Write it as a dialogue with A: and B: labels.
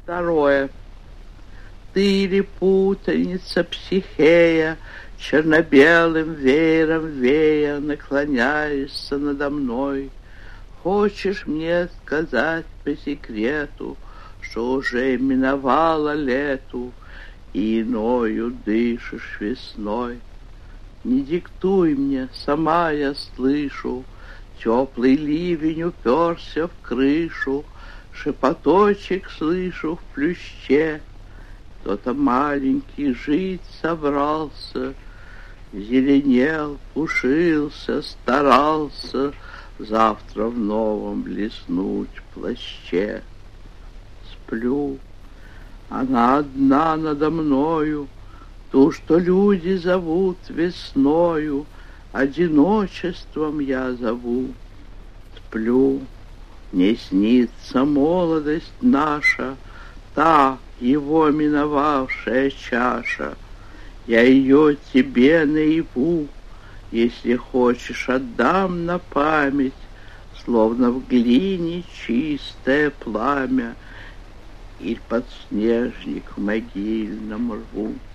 A: Второе. Ты ли путаница Психея, черно-белым веером вея, наклоняешься надо мной? Хочешь мне сказать по секрету, что уже миновало лету, и иною дышишь весной? Не диктуй мне, сама я слышу, теплый ливень уперся в крышу, шепоточек слышу в плюще. Кто-то маленький жить собрался, зеленел, пушился, старался завтра в новом блеснуть плаще. Сплю, она одна надо мною, ту, что люди зовут весною, одиночеством я зову. Сплю, мне снится молодость наша, та, его миновавшая чаша. Я ее тебе наяву, если хочешь, отдам на память, словно в глине чистое пламя, или подснежник в могильном рву.